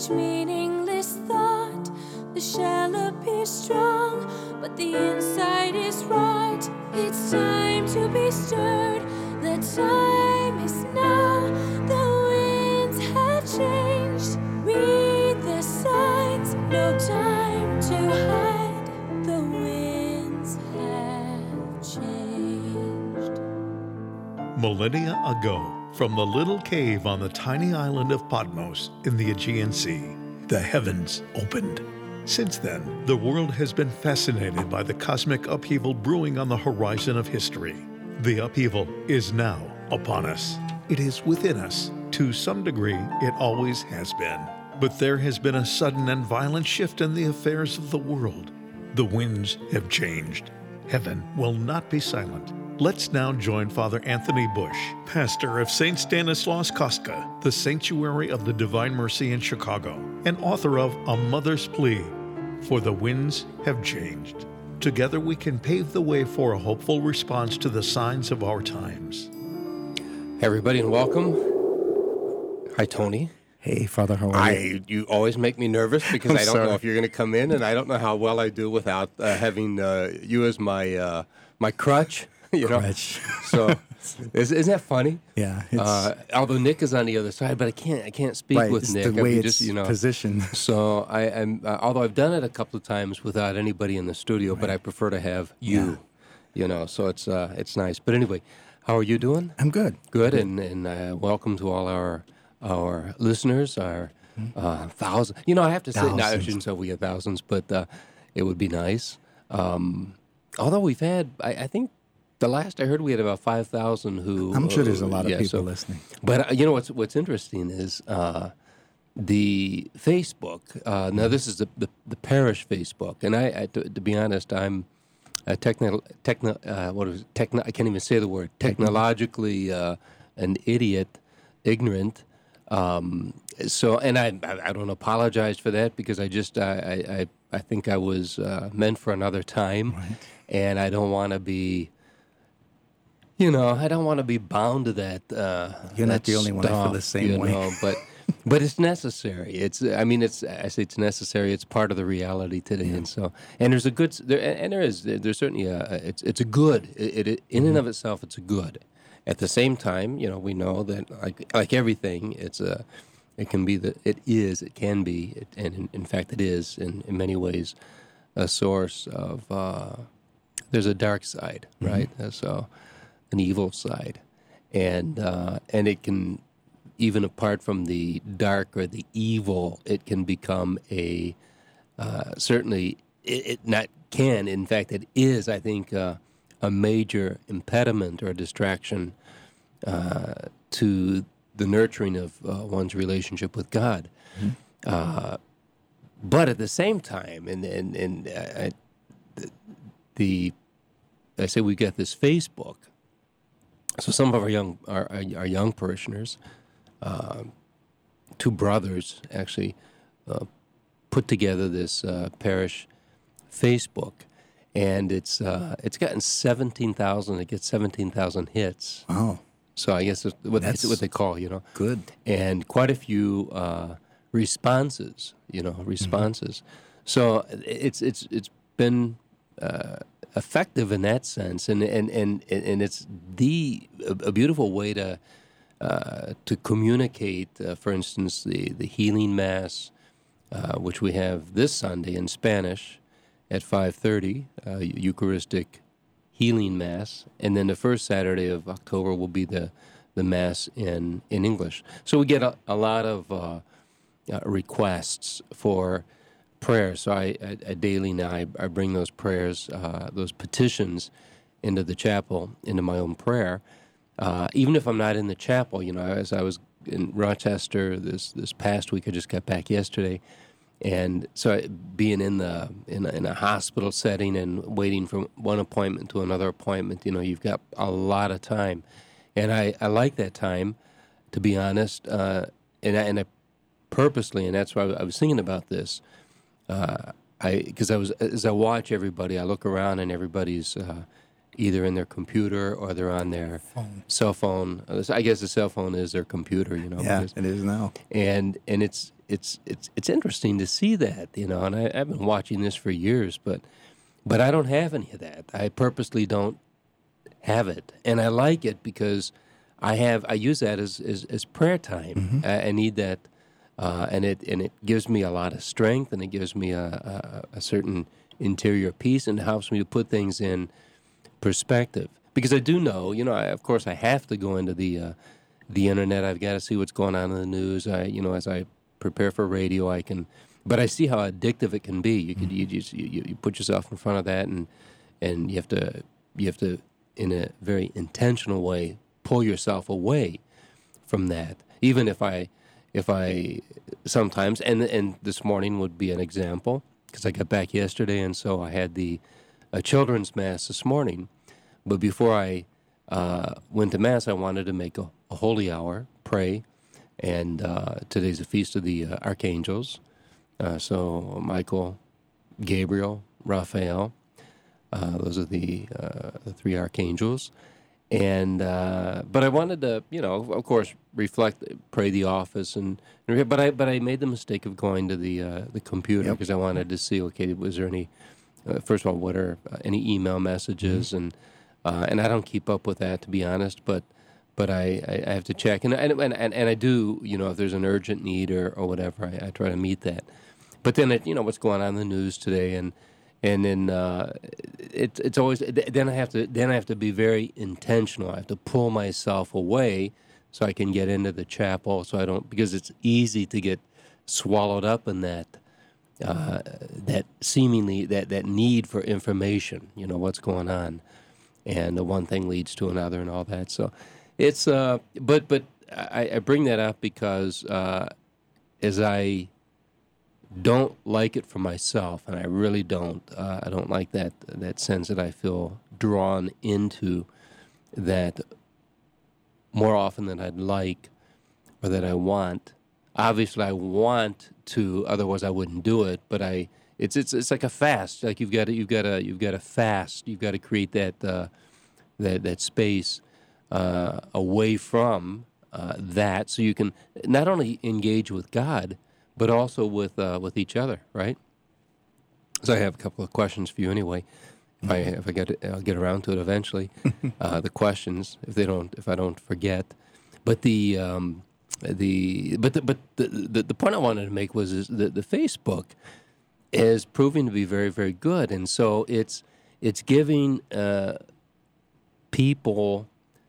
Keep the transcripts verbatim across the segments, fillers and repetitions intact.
such meaningless thought. The shell appears strong, but the inside is rot. It's time to be stirred. The time is now. The winds have changed. Read the signs. No time to hide. The winds have changed. Millennia ago, from the little cave on the tiny island of Patmos in the Aegean Sea, the heavens opened. Since then, the world has been fascinated by the cosmic upheaval brewing on the horizon of history. The upheaval is now upon us. It is within us. To some degree, it always has been. But there has been a sudden and violent shift in the affairs of the world. The winds have changed. Heaven will not be silent. Let's now join Father Anthony Bush, pastor of Saint Stanislaus Kostka, the Sanctuary of the Divine Mercy in Chicago, and author of A Mother's Plea, For the Winds Have Changed. Together we can pave the way for a hopeful response to the signs of our times. Hey everybody, and welcome. Hi, Tony. Hey, Father, how are you? I, you always make me nervous because I'm I don't sorry. know if you're going to come in, and I don't know how well I do without uh, having uh, you as my uh, my crutch. You know, Crutch. so is, isn't that funny? Yeah. It's, Uh, although Nick is on the other side, but I can't I can't speak right, with it's Nick. the I way mean, it's just, you know, positioned. So I am. Uh, although I've done it a couple of times without anybody in the studio, but I prefer to have you. You know, so it's uh, it's nice. But anyway, how are you doing? I'm good. Good, and and uh, welcome to all our our listeners, our uh, thousands. You know, I have to say, no, I Thousands. shouldn't say we have thousands, but uh, it would be nice. Um, although we've had, I, I think the last I heard, we had about five thousand who. I'm sure there's a lot of yeah, people so- listening. But uh, you know what's what's interesting is uh, the Facebook. Uh, now this is the, the the parish Facebook, and I, I to, to be honest, I'm a techno techno uh, what is it? techno I can't even say the word technologically uh, an idiot, ignorant. Um, so, and I, I I don't apologize for that because I just I I, I, I think I was uh, meant for another time, Right. and I don't want to be. You know, I don't want to be bound to that. Uh, You're not that the only one. I feel stuff, the same you way. know, but but it's necessary. It's I mean, it's I say it's necessary. It's part of the reality today, and so and there's a good there and there is there's certainly a it's it's a good. It, it in and of itself, it's a good. At the same time, you know, we know that like like everything, it's a it can be the it is it can be it, and in, in fact it is in, in many ways a source of uh, there's a dark side, right? Uh, so. An evil side, and uh, and it can, even apart from the dark or the evil, it can become a uh, certainly it, it not can in fact it is I think uh, a major impediment or distraction uh, to the nurturing of uh, one's relationship with God. Mm-hmm. Uh, but at the same time, and and and uh, the I say we got this Facebook. So some of our young our, our young parishioners, uh, two brothers actually, uh, put together this uh, parish Facebook, and it's uh, it's gotten seventeen thousand. It gets seventeen thousand hits. Wow. So I guess it's what, That's it's what they call, you know, Good. and quite a few uh, responses, you know, responses. Mm-hmm. So it's it's it's been. Uh, effective in that sense, and and and and it's the a, a beautiful way to uh, to communicate. Uh, for instance, the the healing mass, uh, which we have this Sunday in Spanish at five thirty, uh, Eucharistic healing mass, and then the first Saturday of October will be the the mass in in English. So we get a, a lot of uh, uh, requests for prayer. So I, I, I daily now I, I bring those prayers, uh, those petitions, into the chapel, into my own prayer. Uh, even if I'm not in the chapel, you know, as I was in Rochester this this past week, I just got back yesterday, and so I, being in the in a, in a hospital setting and waiting from one appointment to another appointment, you know, you've got a lot of time, and I, I like that time, to be honest, uh, and I, and I purposely, and that's why I was thinking about this. Uh, I because I was as I watch everybody, I look around and everybody's uh, either in their computer or they're on their Phone. cell phone. I guess the cell phone is their computer, you know. Yeah, because- it is now. and and it's it's it's it's interesting to see that, you know. And I, I've been watching this for years, but but I don't have any of that. I purposely don't have it, and I like it because I have I use that as as, as prayer time. Mm-hmm. I, I need that, uh, and it and it gives me a lot of strength, and it gives me a, a, a certain interior peace, and it helps me to put things in perspective. Because I do know, you know, I, of course, I have to go into the uh, the internet. I've got to see what's going on in the news. I, you know, as I prepare for radio, I can, but I see how addictive it can be. You could you just you, you put yourself in front of that, and and you have to you have to in a very intentional way pull yourself away from that. Even if I if I sometimes and and this morning would be an example because I got back yesterday, and so I had the a children's mass this morning. But before I uh, went to Mass, I wanted to make a, a holy hour, pray, and uh, today's a feast of the uh, archangels. Uh, so Michael, Gabriel, Raphael, uh, those are the uh, the three archangels. And uh, but I wanted to, you know, of course, reflect, pray the office, and but I but I made the mistake of going to the uh, the computer because yep. I wanted to see, okay, was there any, uh, first of all, what are uh, any email messages mm-hmm. and. Uh, and I don't keep up with that, to be honest, but but I, I, I have to check. And, and and and I do, you know, if there's an urgent need or, or whatever, I, I try to meet that. But then, it, you know, what's going on in the news today, and and then uh, it, it's always, then I have to then I have to be very intentional. I have to pull myself away so I can get into the chapel, so I don't, because it's easy to get swallowed up in that, uh, that seemingly, that, that need for information, you know, what's going on. And the one thing leads to another and all that. So it's, uh, but but I, I bring that up because uh, as I don't like it for myself, and I really don't, uh, I don't like that that sense that I feel drawn into that more often than I'd like or that I want. Obviously, I want to, otherwise I wouldn't do it, but I... It's it's it's like a fast. Like you've got to you've got to you've got to fast. You've got to create that uh, that that space uh, away from uh, that, so you can not only engage with God, but also with uh, with each other. Right. So I have a couple of questions for you anyway. If I if I get it, I'll get around to it eventually. uh, the questions, if they don't if I don't forget, but the um, the but the, but the, the the point I wanted to make was is the the Facebook is proving to be very, very good. And so it's it's giving uh, people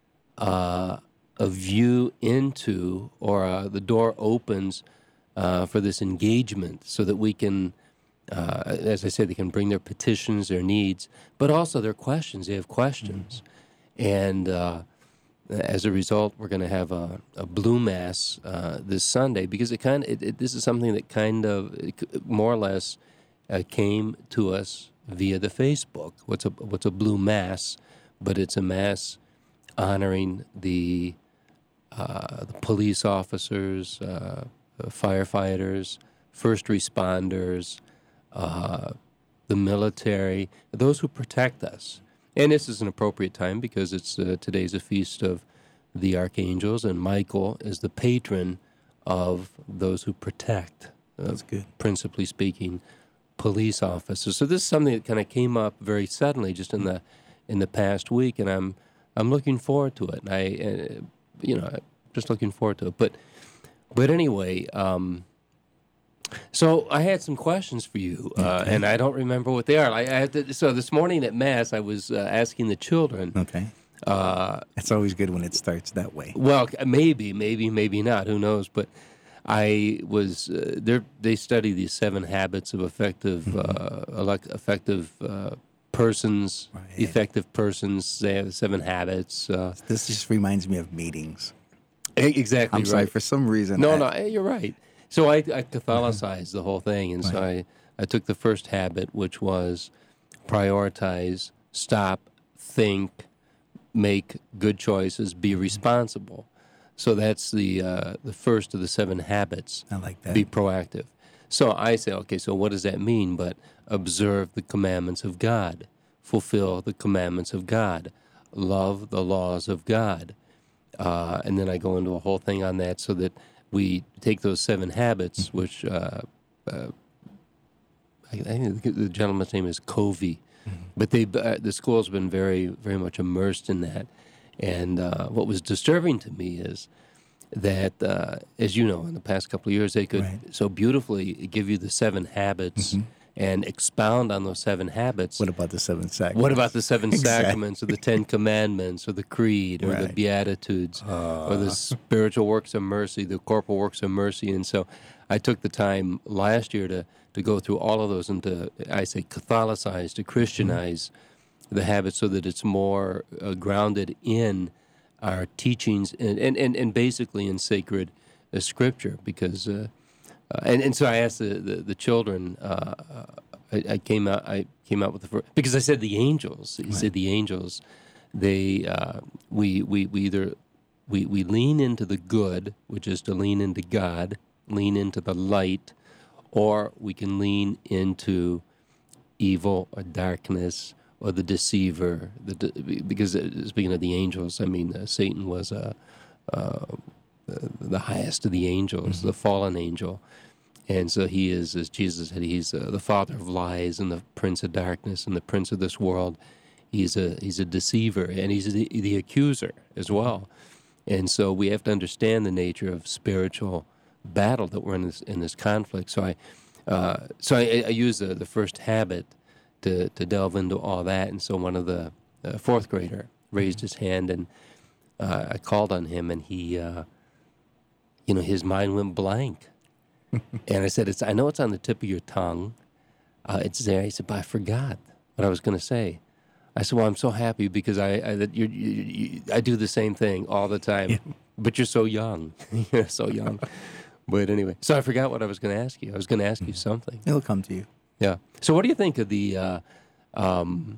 uh, a view into, or uh, the door opens uh, for this engagement so that we can, uh, as I said, they can bring their petitions, their needs, but also their questions. They have questions. Mm-hmm. And uh, as a result, we're going to have a, a Blue Mass uh, this Sunday because it kind of, it, it, this is something that kind of, it, more or less, Uh, came to us via the Facebook. What's a what's a Blue Mass? But it's a mass honoring the uh, the police officers, uh, firefighters, first responders, uh, the military, those who protect us. And this is an appropriate time because it's uh, today's a feast of the archangels, and Michael is the patron of those who protect. Uh, That's good. Principally speaking, police officers. So this is something that kind of came up very suddenly, just in the in the past week, and I'm I'm looking forward to it. And I, uh, you know, just looking forward to it. But but anyway, um, so I had some questions for you, uh, okay. and I don't remember what they are. I, I had to, so this morning at Mass, I was uh, asking the children. Okay. Uh, it's always good when it starts that way. Well, maybe, maybe, maybe not. Who knows? But I was uh, there. They study the seven habits of effective, mm-hmm. uh, elect, effective uh, persons. Right. Effective persons. They have seven habits. Uh, this just reminds me of meetings. Exactly. I'm right. sorry. For some reason. No, I, no, you're right. So I, I Catholicized the whole thing, and right. so I, I took the first habit, which was prioritize, stop, think, make good choices, be responsible. So that's the uh, the first of the seven habits. I like that. Be proactive. So I say, okay, so what does that mean? But observe the commandments of God, fulfill the commandments of God, love the laws of God. Uh, and then I go into a whole thing on that so that we take those seven habits, which uh, uh, I, I think the gentleman's name is Covey, mm-hmm. but they uh, the school's been very very much immersed in that. And uh, what was disturbing to me is that, uh, as you know, in the past couple of years, they could Right. so beautifully give you the seven habits Mhm. and expound on those seven habits. What about the seven sacraments? What about the seven Exactly. sacraments, or the Ten Commandments, or the Creed, or the Right. Beatitudes, Uh. or the spiritual works of mercy, the corporal works of mercy? And so I took the time last year to, to go through all of those and to, I say, Catholicize, to Christianize Mm-hmm. the habit so that it's more uh, grounded in our teachings and, and, and, and basically in sacred uh, scripture. Because, uh, uh, and, and so I asked the, the, the children, uh, I, I came out I came out with the first, because I said the angels. He Right. said the angels, they uh, we, we we either we, we lean into the good, which is to lean into God, lean into the light, or we can lean into evil or darkness or the deceiver. The de- because uh, speaking of the angels, I mean uh, Satan was a uh, the, the highest of the angels, Mm-hmm. the fallen angel. And so he is, as Jesus said, he's uh, the father of lies and the prince of darkness and the prince of this world. He's a he's a deceiver, and he's the, the accuser as well. And so we have to understand the nature of spiritual battle that we're in this in this conflict. So I uh, so I, I use the, the first habit to to delve into all that. And so one of the uh, fourth grader raised his hand, and uh, I called on him, and he, uh, you know, his mind went blank. And I said, "It's I know it's on the tip of your tongue. Uh, it's there." He said, "But I forgot what I was going to say." I said, "Well, I'm so happy because I I, that you, you, you, I do the same thing all the time, Yeah. but you're so young, you're so young." But anyway, so I forgot what I was going to ask you. I was going to ask you something. It'll come to you. Yeah. So what do you think of the? Uh, um,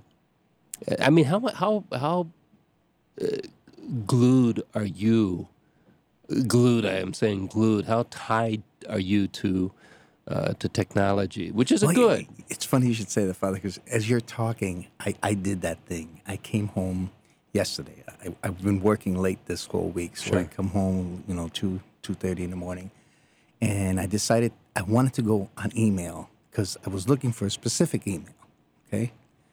I mean, how mu- how how uh, glued are you? Glued, I am saying glued. How tied are you to uh, to technology, which is a Well, good? y- It's funny you should say that, Father, because as you're talking, I, I did that thing. I came home yesterday. I, I've been working late this whole week, so I Sure. come home, you know, two two thirty in the morning, and I decided I wanted to go on email because I was looking for a specific email. Okay,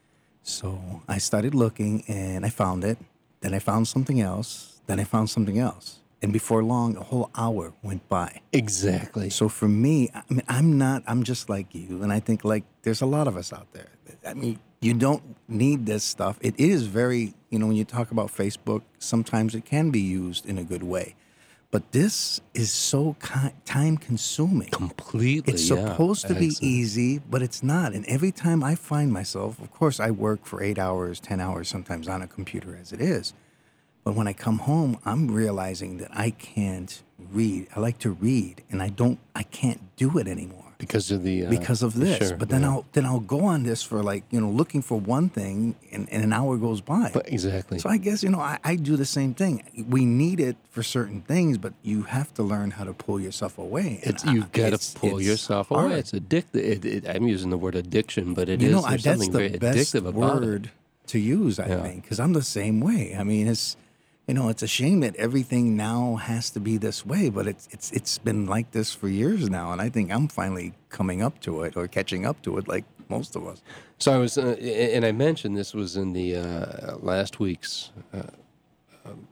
so I started looking and I found it. Then I found something else. Then I found something else. And before long, a whole hour went by. Exactly. So for me, I mean, I'm not, I'm just like you. And I think like there's a lot of us out there. I mean, you don't need this stuff. It is very, you know, when you talk about Facebook, sometimes it can be used in a good way. But this is so ki- time consuming. Completely. It's yeah. supposed to be Excellent. easy, but it's not. And every time I find myself, of course, I work for eight hours, ten hours sometimes on a computer as it is. But when I come home, I'm realizing that I can't read. I like to read, and I don't. I can't do it anymore because of the uh, because of this. Sure, but then yeah. I'll then I'll go on this for like you know looking for one thing, and, and an hour goes by. But exactly. So I guess you know I, I do the same thing. We need it for certain things, but you have to learn how to pull yourself away. And It's, I- you've got it's- to pull it's yourself hard. away. It's addictive. It, it, I'm using the word addiction, but it you is. know I, There's that's something the very best addictive about word it. to use. I Yeah. think because I'm the same way. I mean, it's you know it's a shame that everything now has to be this way, but it's it's it's been like this for years now, and I think I'm finally coming up to it or catching up to it, like most of us. So I was, uh, and I mentioned this was in the uh, last week's. Uh, um,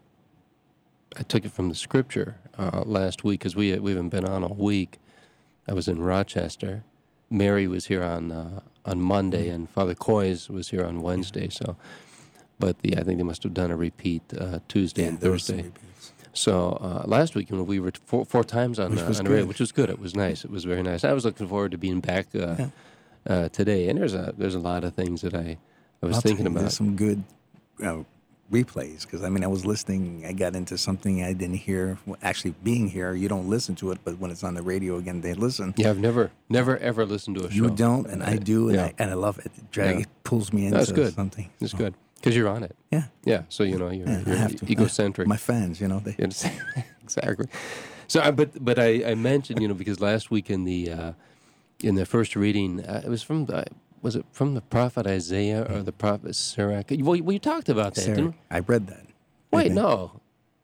I took it from the scripture uh, last week because we we haven't been on all week. I was in Rochester. Mary was here on uh, on Monday, Mm-hmm. and Father Coys was here on Wednesday. So, but the I think they must have done a repeat uh, Tuesday and there was some Thursday. repeats. So uh, last week, you know, we were four, four times on Which the, was on the radio, good. which was good. It was nice. It was very nice. I was looking forward to being back uh, Yeah. uh, today. And there's a there's a lot of things that I, I was I'll tell thinking you, about. There's some good uh, replays because I mean I was listening. I got into something I didn't hear. Well, actually, being here, you don't listen to it, but when it's on the radio again, they listen. Yeah, I've never never ever listened to a show. You don't, and I do, and, Yeah. I, and I love it. It, drag, Yeah. it pulls me into That's good. something. It's So, good because you're on it. Yeah, Yeah, so you know you're, yeah, I you're have to. egocentric. My fans, you know, they. It's- exactly. So, I, but but I, I mentioned you know because last week in the uh, in the first reading uh, it was from the was it from the prophet Isaiah or the prophet Sirach? Well, we talked about that, Sarah, didn't we? I read that. I Wait, think. no.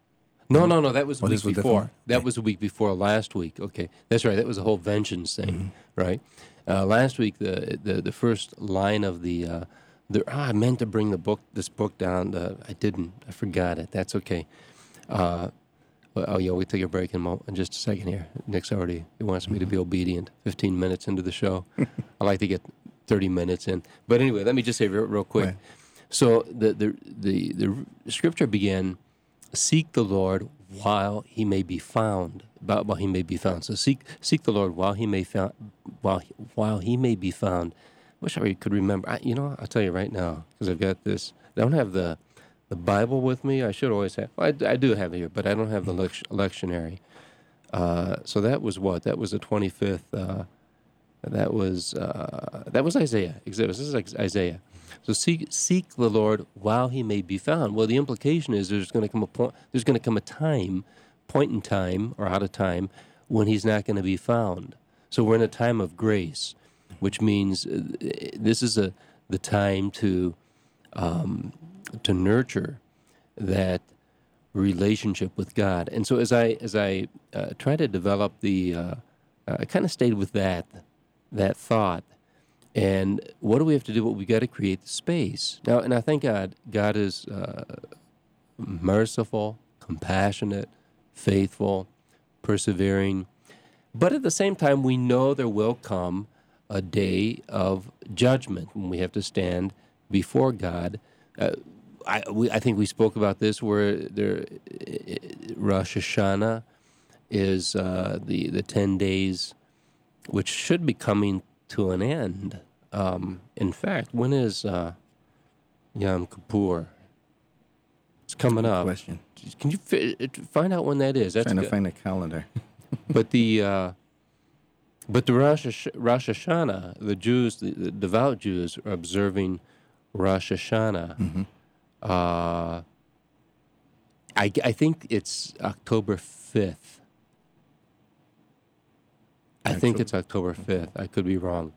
No, no, no. That was the Oh, week this was before. different? That Okay. was the week before last week. Okay, that's right. That was a whole vengeance thing, Mm-hmm. right? Uh, last week, the, the the first line of the uh, the ah, I meant to bring the book this book down. Uh, I didn't. I forgot it. That's okay. Uh, well, oh yeah, we take a break in, a mo- in just a second here. Nick's already he wants me to be obedient. Fifteen minutes into the show, I like to get thirty minutes in. But anyway, let me just say real, real quick. Right. So the the the the scripture began. Seek the Lord while he may be found. While he may be found. So seek seek the Lord while he may found while while he may be found. Wish I could remember. I, you know, I'll tell you right now because I've got this. I don't have the the Bible with me. I should always have. Well, I, I do have it here, but I don't have the lect- lectionary. Uh, so that was what? That was the twenty-fifth. Uh, that was uh, that was Isaiah. This is like Isaiah. So seek seek the Lord while he may be found. Well, the implication is there's going to come a point. There's going to come a time, point in time or out of time, when he's not going to be found. So we're in a time of grace, which means uh, this is a the time to um, to nurture that relationship with God. And so as I as I uh, try to develop the, uh, I kind of stayed with that that thought. And what do we have to do? Well, we got to create the space now. And I thank God. God is uh, merciful, compassionate, faithful, persevering. But at the same time, we know there will come a day of judgment when we have to stand before God. Uh, I, we, I think we spoke about this where there, Rosh Hashanah is uh, the the ten days, which should be coming to an end. Um, in fact, when is uh, Yom Kippur? It's coming Good up. question. Can you fi- find out when that is? That's Trying to good. find a calendar. But the uh, but the Rosh, Hash- Rosh Hashanah, the Jews, the, the devout Jews, are observing Rosh Hashanah. Mm-hmm. Uh, I, I think it's October fifth. I think October- it's October fifth. I could be wrong.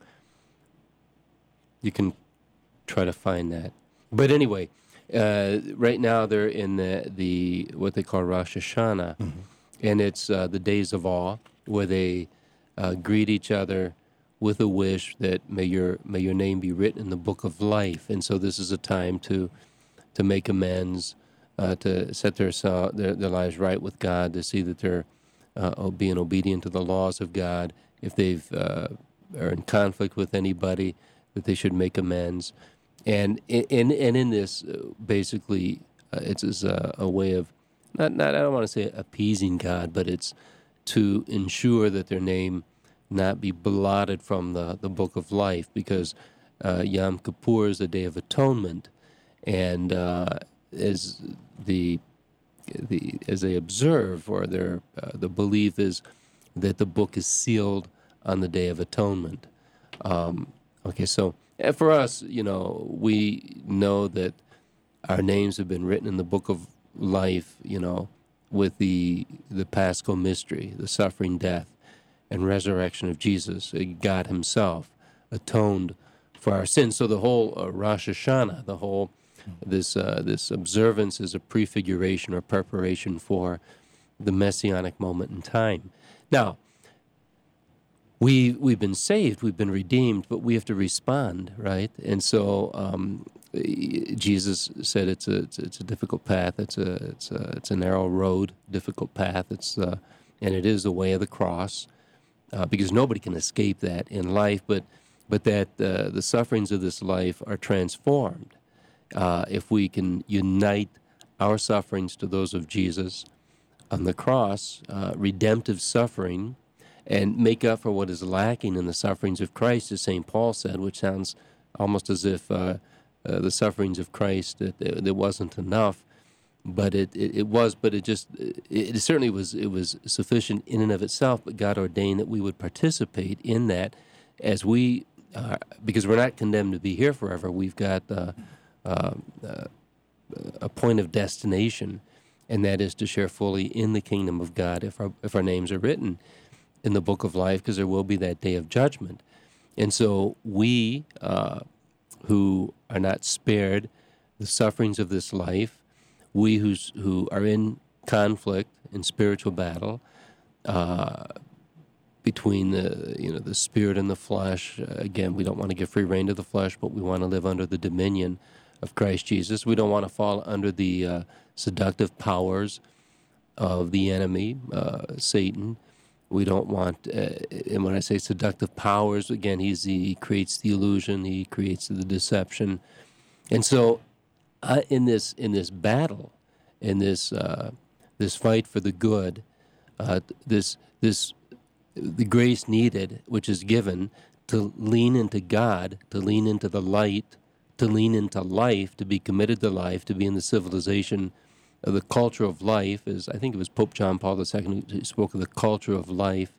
You can try to find that. But anyway, uh, right now they're in the, the what they call Rosh Hashanah, Mm-hmm. and it's uh, the days of awe where they uh, greet each other with a wish that may your may your name be written in the book of life. And so this is a time to to make amends, uh, to set their, so- their their lives right with God, to see that they're uh, being obedient to the laws of God. If they've uh, are in conflict with anybody, that they should make amends. And in and in this, uh, basically, uh, it's is a, a way of not not I don't want to say appeasing God, but it's to ensure that their name not be blotted from the, the book of life, because uh, Yom Kippur is a day of atonement, and uh, as the the as they observe, or their uh, the belief is that the book is sealed on the Day of Atonement. Um, okay, so uh, for us, you know, we know that our names have been written in the book of life, you know, with the the Paschal mystery, the suffering, death, and resurrection of Jesus. God himself atoned for our sins. So the whole uh, Rosh Hashanah, the whole this uh, this observance is a prefiguration or preparation for the messianic moment in time. Now, we we've been saved, we've been redeemed, but we have to respond, right? And so um, Jesus said it's a it's, it's a difficult path. It's a it's a it's a narrow road, difficult path. It's uh, and it is the way of the cross, uh, because nobody can escape that in life. But but that uh, the sufferings of this life are transformed uh, if we can unite our sufferings to those of Jesus on the cross, uh, redemptive suffering, and make up for what is lacking in the sufferings of Christ, as Saint Paul said, which sounds almost as if uh, uh, the sufferings of Christ, that it, it wasn't enough, but it, it, it was, but it just, it, it certainly was, it was sufficient in and of itself, but God ordained that we would participate in that as we, uh, because we're not condemned to be here forever. We've got uh, uh, uh, a point of destination, and that is to share fully in the kingdom of God if our, if our names are written in the book of life, because there will be that day of judgment. And so we uh, who are not spared the sufferings of this life, we who's, who are in conflict and spiritual battle uh, between the you know the spirit and the flesh. Uh, again, we don't want to give free rein to the flesh, but we want to live under the dominion of Christ Jesus. We don't want to fall under the uh, seductive powers of the enemy, uh, Satan. We don't want, uh, and when I say seductive powers, again, he's the, he creates the illusion, he creates the deception, and so uh, in this in this battle, in this uh, this fight for the good, uh, this this the grace needed, which is given to lean into God, to lean into the light, to lean into life, to be committed to life, to be in the civilization of the culture of life. Is I think it was Pope John Paul the Second who spoke of the culture of life,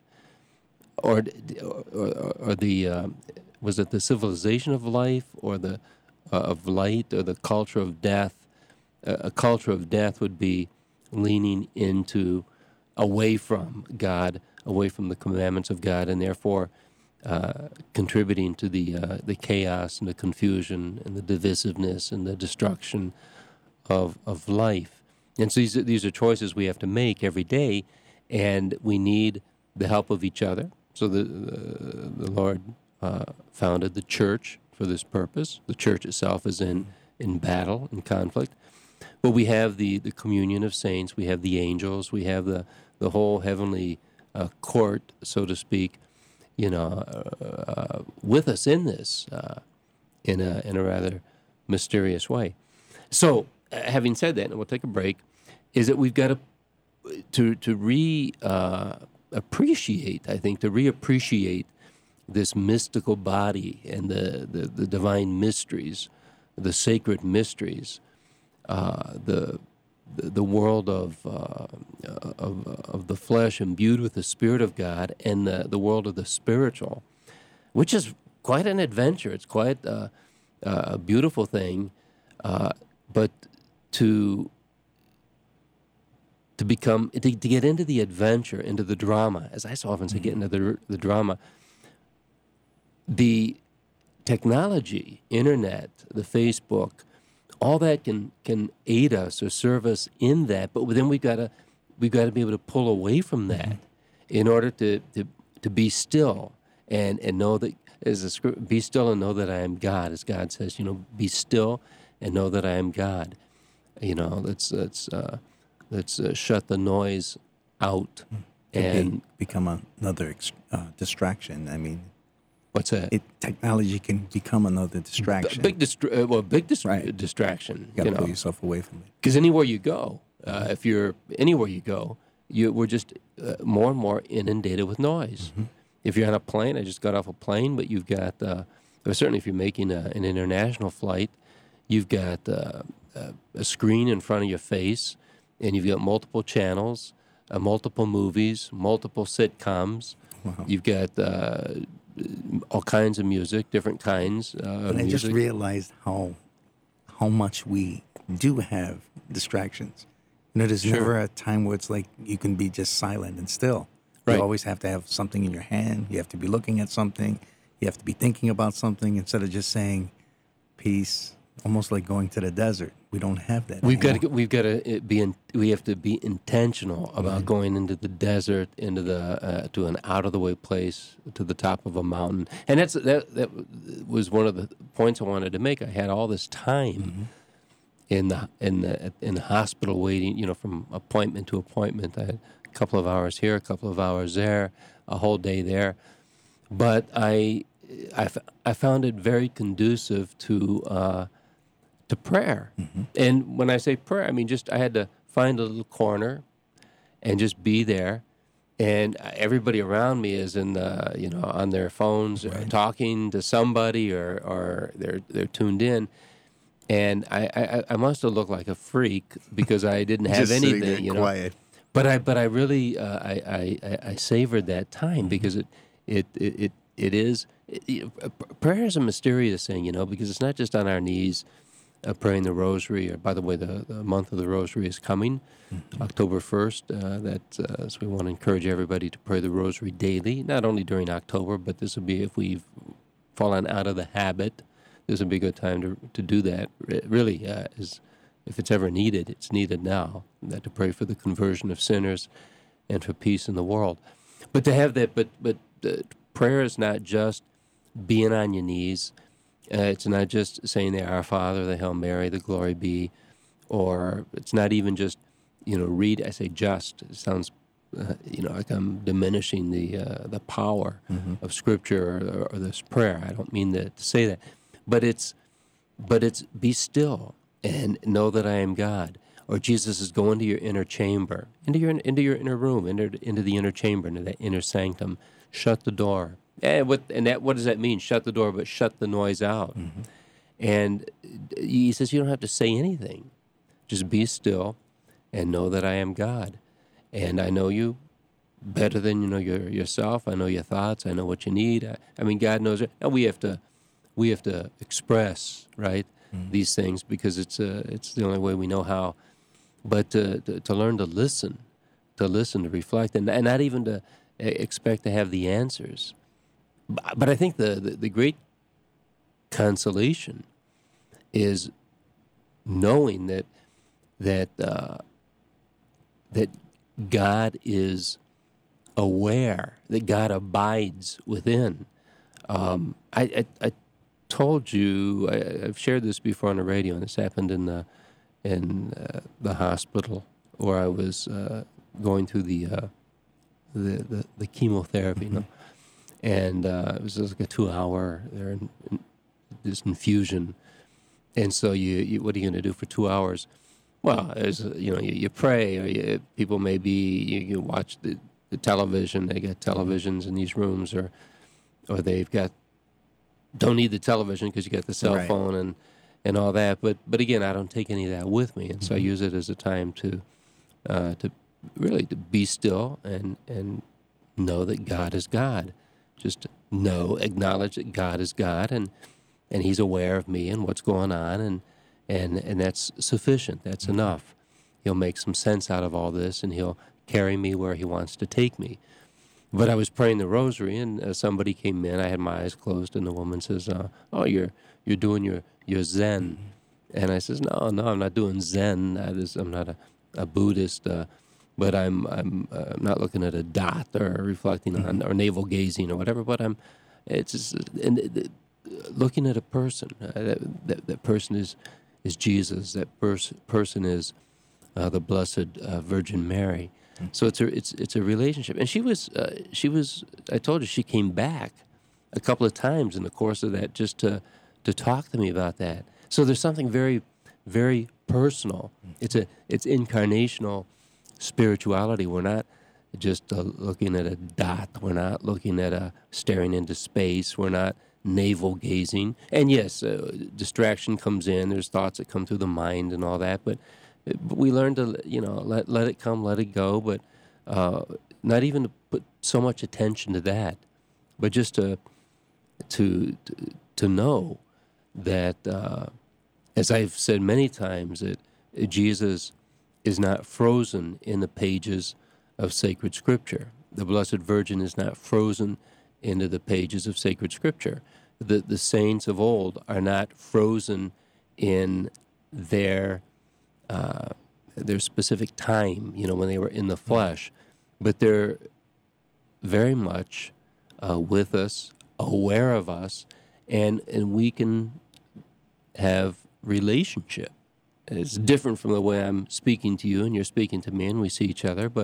or or, or the uh, was it the civilization of life, or the uh, of light, or the culture of death? Uh, a culture of death would be leaning into, away from God, away from the commandments of God, and therefore uh, contributing to the uh, the chaos and the confusion and the divisiveness and the destruction of of life. And so these are, these are choices we have to make every day, and we need the help of each other. So the the, the Lord uh, founded the church for this purpose. The church itself is in, in battle and conflict. But we have the, the communion of saints, we have the angels, we have the, the whole heavenly uh, court, so to speak, you know, uh, uh, with us in this uh, in a in a rather mysterious way. So, uh, having said that, and we'll take a break, is that we've got to to to re uh, appreciate, I think, to reappreciate this mystical body and the, the, the divine mysteries, the sacred mysteries, uh, the, the the world of, uh, of of the flesh imbued with the Spirit of God, and the, the world of the spiritual, which is quite an adventure. It's quite uh, a beautiful thing, uh, but to to become to, to get into the adventure, into the drama, as I so often say, get into the the drama. The technology, internet, the Facebook, all that can can aid us or serve us in that, but then we've got to we've got to be able to pull away from that in order to to, to be still and, and know that, as a script, be still and know that I am God, as God says, you know, be still and know that I am God. You know, let's let's uh, let's uh, shut the noise out and Be- become another uh, distraction. I mean. What's that? It, technology can become another distraction. Big distra- uh, well, big dis- Right. distraction. You got to you know, pull yourself away from it. because anywhere you go, uh, if you're anywhere you go, you we're just uh, more and more inundated with noise. Mm-hmm. If you're on a plane, I just got off a plane, but you've got uh, or certainly if you're making a, an international flight, you've got uh, a, a screen in front of your face, and you've got multiple channels, uh, multiple movies, multiple sitcoms. Wow. You've got uh, all kinds of music, different kinds uh, of And I music. just realized how how much we do have distractions. You know, there's Sure. never a time where it's like you can be just silent and still. Right. You always have to have something in your hand. You have to be looking at something. You have to be thinking about something instead of just saying peace. Almost like going to the desert. We don't have that. We've got to anymore. we've got to be in, we have to be intentional about going into the desert, into the uh, to an out of the way place, to the top of a mountain, and that's that that was one of the points I wanted to make. I had all this time in the in the in the hospital waiting, you know, from appointment to appointment. I had a couple of hours here, a couple of hours there, a whole day there, but I I, f- I found it very conducive to. Uh, to prayer. Mm-hmm. And when I say prayer, I mean just I had to find a little corner and just be there. And everybody around me is in the, you know, on their phones or talking to somebody, or, or they're they're tuned in. And I, I, I must have looked like a freak because I didn't have Just sitting anything, there you know. quiet. But I but I really uh, I, I, I I savored that time because it it it it, it is it, prayer is a mysterious thing, you know, because it's not just on our knees. Uh, praying the rosary, or by the way, the, the month of the rosary is coming, mm-hmm. October first. Uh, that uh, so we want to encourage everybody to pray the rosary daily, not only during October, but this will be if we've fallen out of the habit. This would be a good time to to do that. It really, uh, as if it's ever needed, it's needed now. That to pray for the conversion of sinners and for peace in the world. But to have that, but but uh, prayer is not just being on your knees. Uh, it's not just saying the Our Father, the Hail Mary, the Glory Be, or it's not even just, you know, read. I say just. It sounds, uh, you know, like I'm diminishing the uh, the power mm-hmm. of Scripture or, or this prayer. I don't mean to, to say that, but it's but it's be still and know that I am God. Or Jesus is going to your inner chamber, into your into your inner room, into into the inner chamber, into that inner sanctum. Shut the door. And what and that what does that mean? Shut the door, but shut the noise out. Mm-hmm. And he says you don't have to say anything. Just be still and know that I am God. And I know you better than you know your, yourself. I know your thoughts. I know what you need. I, I mean, God knows it. And we have to we have to express, right, mm-hmm. these things because it's uh, it's the only way we know how. But to, to, to learn to listen, to listen, to reflect, and, and not even to expect to have the answers. But, but I think the, the, the great consolation is knowing that that uh, that God is aware, that God abides within. Um, I, I, I told you, I, I've shared this before on the radio, and this happened in the in uh, the hospital where I was uh, going through the, uh, the the the chemotherapy, mm-hmm. you know, and uh, it was just like a two-hour there in, in this infusion, and so you, you what are you going to do for two hours? Well, there's you know you, you pray, or you, people may be you, you watch the, the television. They got televisions in these rooms, or or they've got don't need the television because you got the cell right. phone and. and all that, but but again, I don't take any of that with me, and so mm-hmm. I use it as a time to uh, to really to be still and and know that God is God. Just know, acknowledge that God is God, and and He's aware of me and what's going on, and and and that's sufficient. That's mm-hmm. enough. He'll make some sense out of all this, and He'll carry me where He wants to take me. But I was praying the rosary, and uh, somebody came in. I had my eyes closed, and the woman says, uh, "Oh, you're you're doing your your Zen," and I says, "No, no, I'm not doing Zen. I just, I'm not a, a Buddhist, uh, but I'm I'm uh, not looking at a dot or reflecting on or navel gazing or whatever. But I'm, it's just, and uh, looking at a person. Uh, that, that that person is is Jesus. That pers- person is uh, the Blessed uh, Virgin Mary." So it's a it's it's a relationship, and she was uh, she was I told you she came back a couple of times in the course of that just to to talk to me about that. So there's something very very personal. It's a it's incarnational spirituality. We're not just uh, looking at a dot. We're not looking at a staring into space. We're not navel gazing. And yes, uh, distraction comes in. There's thoughts that come through the mind and all that, but. But we learn to, you know, let let it come, let it go, but uh, not even to put so much attention to that, but just to to to know that, uh, as I've said many times, that Jesus is not frozen in the pages of sacred Scripture. The Blessed Virgin is not frozen into the pages of sacred Scripture. The the saints of old are not frozen in their Uh, their specific time, you know, when they were in the flesh, but they're very much uh, with us, aware of us, and and we can have relationship. It's different from the way I'm speaking to you and you're speaking to me, and we see each other, but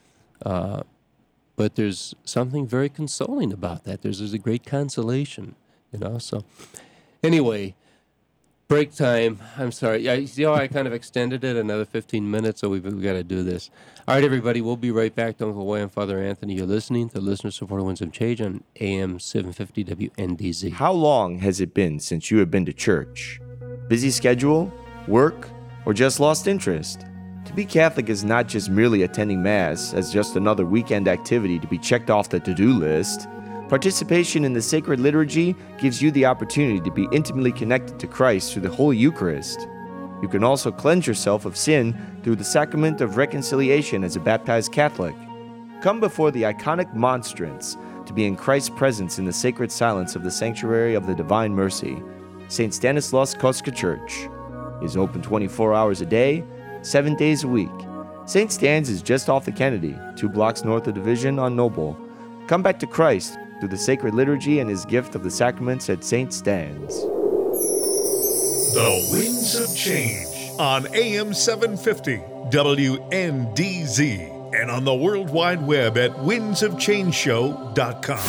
uh, but there's something very consoling about that. There's, there's a great consolation, you know. So anyway. Break time. I'm sorry. Yeah, you see how I kind of extended it another fifteen minutes, so we've, we've got to do this. All right, everybody, we'll be right back to Uncle Way and Father Anthony. You're listening to Listener-Supported Winds of Change on A M seven fifty W N D Z. How long has it been since you have been to church? Busy schedule, work, or just lost interest? To be Catholic is not just merely attending Mass as just another weekend activity to be checked off the to-do list. Participation in the sacred liturgy gives you the opportunity to be intimately connected to Christ through the Holy Eucharist. You can also cleanse yourself of sin through the sacrament of reconciliation as a baptized Catholic. Come before the iconic monstrance to be in Christ's presence in the sacred silence of the sanctuary of the Divine Mercy, Saint Stanislaus Kostka Church. is open twenty-four hours a day, seven days a week. Saint Stan's is just off the Kennedy, two blocks north of Division on Noble. Come back to Christ through the sacred liturgy and his gift of the sacraments at Saint Stan's. The Winds of Change on A M seven fifty W N D Z and on the World Wide Web at winds of change show dot com.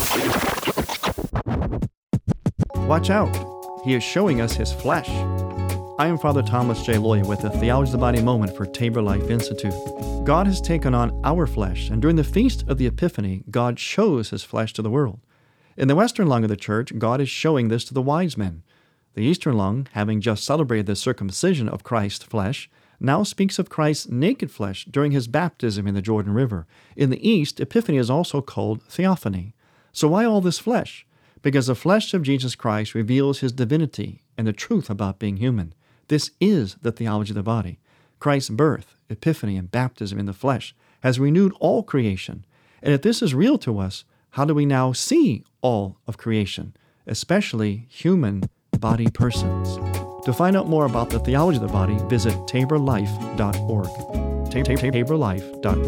Watch out. He is showing us his flesh. I am Father Thomas J. Loy with the Theology of the Body Moment for Tabor Life Institute. God has taken on our flesh, and during the Feast of the Epiphany, God shows his flesh to the world. In the Western lung of the Church, God is showing this to the wise men. The Eastern lung, having just celebrated the circumcision of Christ's flesh, now speaks of Christ's naked flesh during his baptism in the Jordan River. In the East, Epiphany is also called Theophany. So why all this flesh? Because the flesh of Jesus Christ reveals his divinity and the truth about being human. This is the theology of the body. Christ's birth, epiphany, and baptism in the flesh has renewed all creation. And if this is real to us, how do we now see all of creation, especially human body persons? To find out more about the theology of the body, visit tabor life dot org. tabor life dot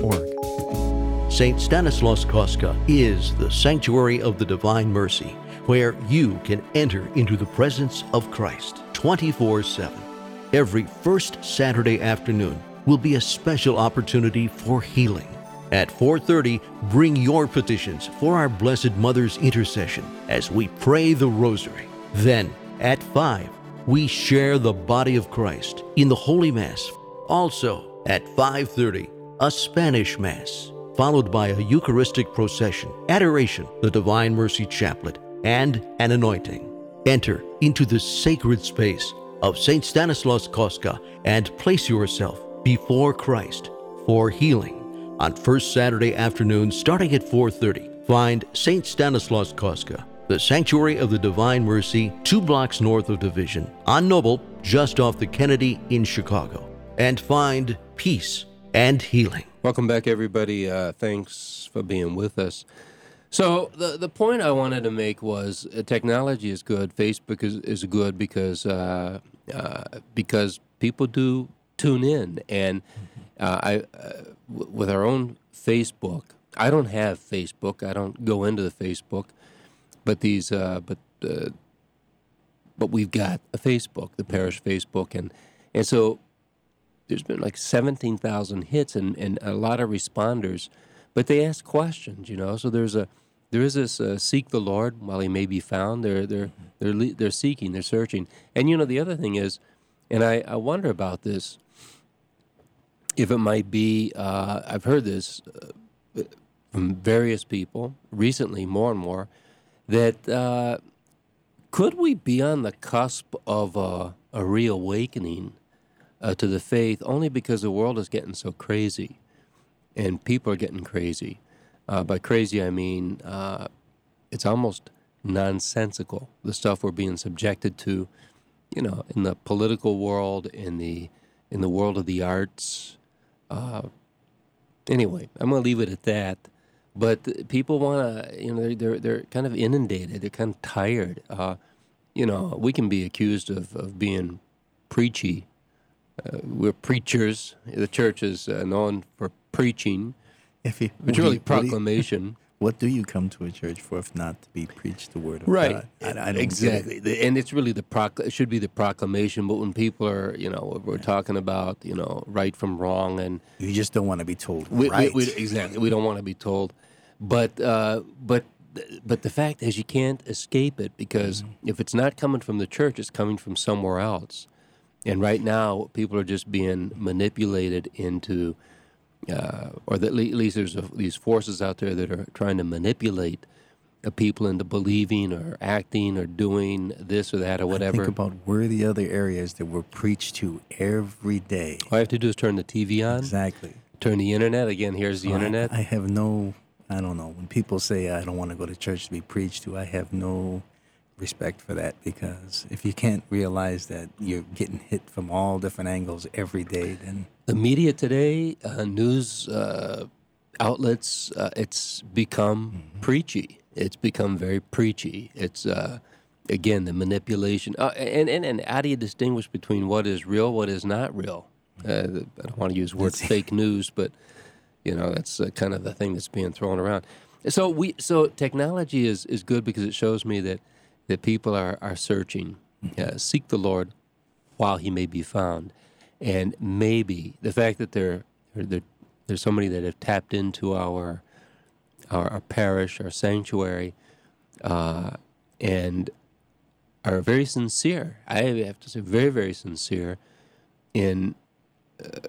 org. Saint Stanislaus Kostka is the sanctuary of the Divine Mercy, where you can enter into the presence of Christ twenty-four seven. Every first Saturday afternoon will be a special opportunity for healing. At four thirty, bring your petitions for our Blessed Mother's intercession as we pray the Rosary. Then, at five, we share the body of Christ in the Holy Mass. Also, at five thirty, a Spanish Mass, followed by a Eucharistic procession, adoration, the Divine Mercy Chaplet, and an anointing. Enter into the sacred space of Saint Stanislaus Kostka and place yourself before Christ for healing. On first Saturday afternoon, starting at four thirty, find Saint Stanislaus Kostka, the Sanctuary of the Divine Mercy, two blocks north of Division, on Noble, just off the Kennedy in Chicago, and find peace and healing. Welcome back, everybody. Uh, thanks for being with us. So the the point I wanted to make was uh, technology is good. Facebook is, is good because uh, uh, because people do tune in, and uh, I uh, w- with our own Facebook. I don't have Facebook. I don't go into the Facebook, but these uh, but uh, but we've got a Facebook, the parish Facebook, and and so there's been like seventeen thousand hits and, and a lot of responders, but they ask questions, you know. So there's a there is this uh, seek the Lord while he may be found. They're they're they're le- they're seeking, they're searching, and you know the other thing is, and I, I wonder about this, if it might be. Uh, I've heard this uh, from various people recently, more and more, that uh, could we be on the cusp of a, a reawakening Uh, to the faith, only because the world is getting so crazy, and people are getting crazy. Uh, by crazy, I mean uh, it's almost nonsensical, the stuff we're being subjected to, you know, in the political world, in the in the world of the arts. Uh, anyway, I'm going to leave it at that. But people want to, you know, they're, they're they're kind of inundated. They're kind of tired. Uh, you know, we can be accused of, of being preachy. Uh, we're preachers. The church is uh, known for preaching, If you, which is really proclamation. What do you come to a church for if not to be preached the word of Right. God? I, I don't exactly. Get it. The- And it's really the proc- it should be the proclamation. But when people are, you know, we're talking about, you know, right from wrong, and You just don't want to be told we, right. we, we, exactly, we don't want to be told. But uh, but but the fact is, you can't escape it because Mm-hmm. if it's not coming from the church, it's coming from somewhere else. And right now, people are just being manipulated into, uh, or that at least there's a, these forces out there that are trying to manipulate uh, people into believing or acting or doing this or that or whatever. Think about where the other areas that we're preached to every day. All I have to do is turn the T V on, Exactly. turn the internet. Again, here's the So I- internet. I, have no, I don't know. When people say I don't want to go to church to be preached to, I have no respect for that, because if you can't realize that you're getting hit from all different angles every day, then The media today, uh, news uh, outlets, uh, it's become preachy. It's become very preachy. It's uh, again, the manipulation. Uh, and, and, and how do you distinguish between what is real, what is not real? Uh, I don't want to use the word fake news, but, you know, that's uh, kind of the thing that's being thrown around. So we, so technology is, is good because it shows me that, that people are, are searching. Uh, seek the Lord while he may be found. And maybe the fact that there, there there's somebody that have tapped into our our, our parish, our sanctuary, uh, and are very sincere. I have to say, very, very sincere in uh,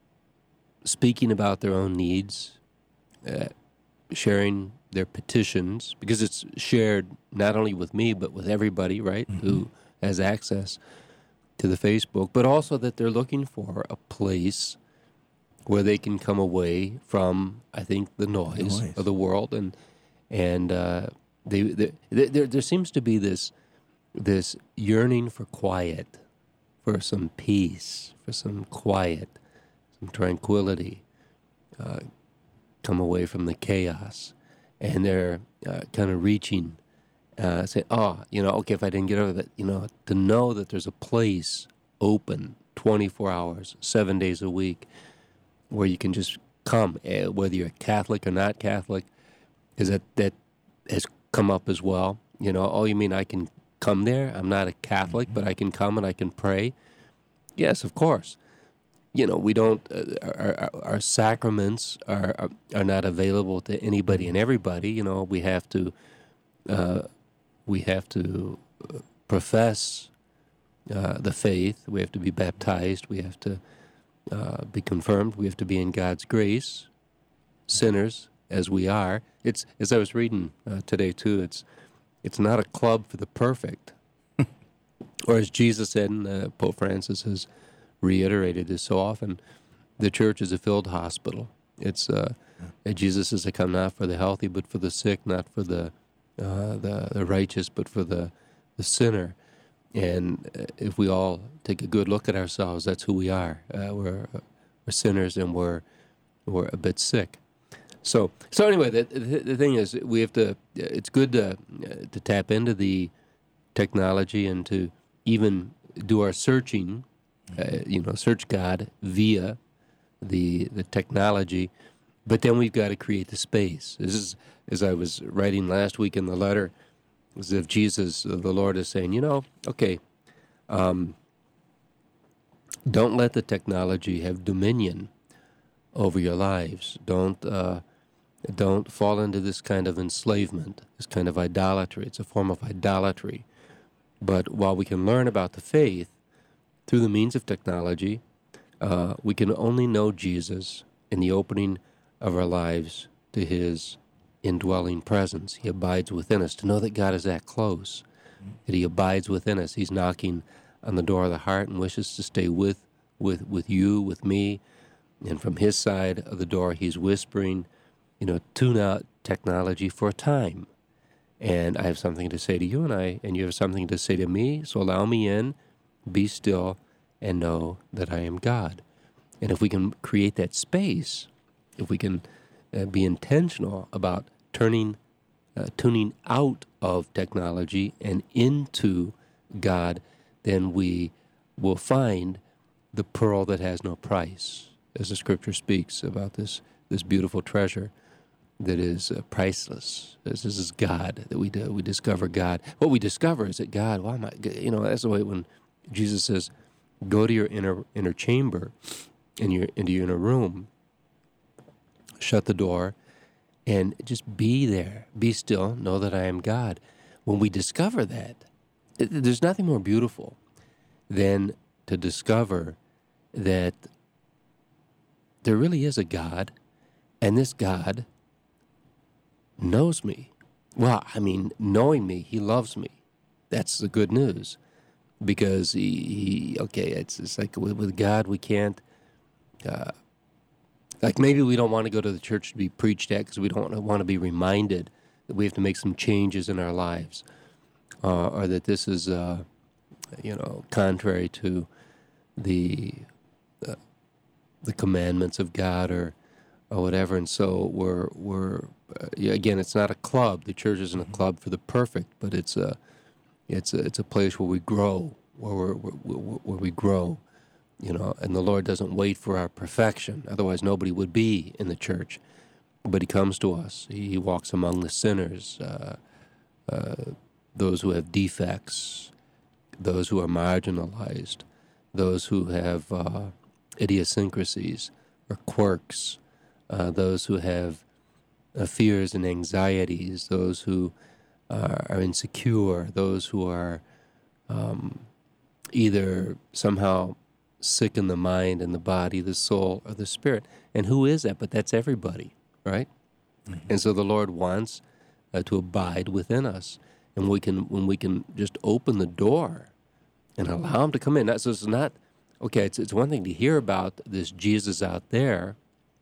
speaking about their own needs, uh, sharing their petitions, because it's shared not only with me, but with everybody, right, mm-hmm. who has access to the Facebook, but also that they're looking for a place where they can come away from, I think, the noise, noise. of the world, and and uh, they, they, they there there seems to be this this yearning for quiet, for some peace, for some quiet, some tranquility, uh, come away from the chaos, and they're uh, kind of reaching, uh, say, oh, you know, okay, if I didn't get over that, you know, to know that there's a place open twenty-four hours, seven days a week, where you can just come, uh, whether you're Catholic or not Catholic, because that, that has come up as well. You know, oh, you mean I can come there? I'm not a Catholic, mm-hmm. but I can come and I can pray? Yes, of course. You know, we don't, uh, our, our, our sacraments are, are are not available to anybody and everybody. You know, we have to, uh, we have to profess uh, the faith. We have to be baptized. We have to Uh, be confirmed. We have to be in God's grace, sinners as we are. It's, as I was reading uh, today too, it's it's not a club for the perfect. Or as Jesus said, and uh, Pope Francis has reiterated this so often, the church is a filled hospital. It's uh, Jesus says, "I come not for the healthy, but for the sick, not for the uh, the, the righteous, but for the, the sinner." And if we all take a good look at ourselves, that's who we are. Uh, we're we're sinners, and we're we're a bit sick. So so anyway, the, the the thing is, we have to. It's good to to tap into the technology and to even do our searching. Uh, you know, search God via the the technology, but then we've got to create the space. This is, as I was writing last week in the letter, as if Jesus, the Lord, is saying, you know, okay, um, don't let the technology have dominion over your lives. Don't uh, don't fall into this kind of enslavement, this kind of idolatry. It's a form of idolatry. But while we can learn about the faith through the means of technology, uh, we can only know Jesus in the opening of our lives to his indwelling presence. He abides within us. To know that God is that close, that he abides within us. He's knocking on the door of the heart and wishes to stay with, with, with you, with me. And from his side of the door, he's whispering, you know, tune out technology for a time. And I have something to say to you, and I, and you have something to say to me, so allow me in, be still, and know that I am God. And if we can create that space, if we can uh, be intentional about turning, uh, tuning out of technology and into God, then we will find the pearl that has no price, as the Scripture speaks about this this beautiful treasure that is uh, priceless. This, this is God, that we do, we discover God. What we discover is that God, why am I, you know, that's the way when Jesus says, go to your inner inner chamber, in your into your inner room, shut the door, and just be there. Be still, know that I am God. When we discover that, it, there's nothing more beautiful than to discover that there really is a God, and this God knows me. Well, I mean, knowing me, he loves me. That's the good news. Because he, he okay, it's it's like with, with God, we can't, uh, like maybe we don't want to go to the church to be preached at because we don't want to be reminded that we have to make some changes in our lives, uh, or that this is, uh, you know, contrary to the uh, the commandments of God, or or whatever. And so we're we're uh, again, it's not a club. The church isn't a club for the perfect, but it's a It's a, it's a place where we grow, where we're, where, where we grow, you know. And the Lord doesn't wait for our perfection. Otherwise, nobody would be in the church. But He comes to us. He, he walks among the sinners, uh, uh, those who have defects, those who are marginalized, those who have uh, idiosyncrasies or quirks, uh, those who have uh, fears and anxieties, those who uh, are insecure, those who are um, either somehow sick in the mind and the body, the soul, or the spirit. And who is that? But that's everybody, right? Mm-hmm. And so the Lord wants uh, to abide within us. And we can, when we can just open the door and allow Him to come in. That, so it's not, okay, it's, it's one thing to hear about this Jesus out there,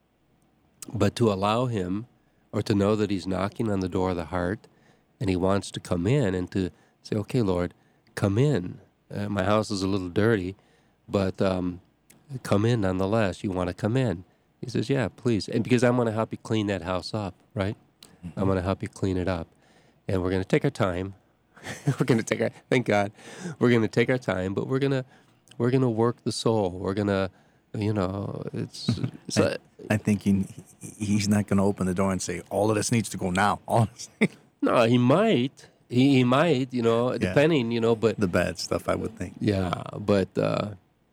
but to allow Him, or to know that He's knocking on the door of the heart and He wants to come in, and to say, okay, Lord, come in. Uh, my house is a little dirty, but um, come in nonetheless. You want to come in? He says, yeah, please. And because I'm going to help you clean that house up, right? Mm-hmm. I'm going to help you clean it up. And we're going to take our time. we're going to take our, thank God, we're going to take our time, but we're going to, we're going to work the soul. We're going to, you know, it's, it's I, a, I think he, he's not going to open the door and say, all of this needs to go now. All this no, he might, he, he might, you know, Yeah. depending, you know, but the bad stuff, I would think. yeah, but, uh,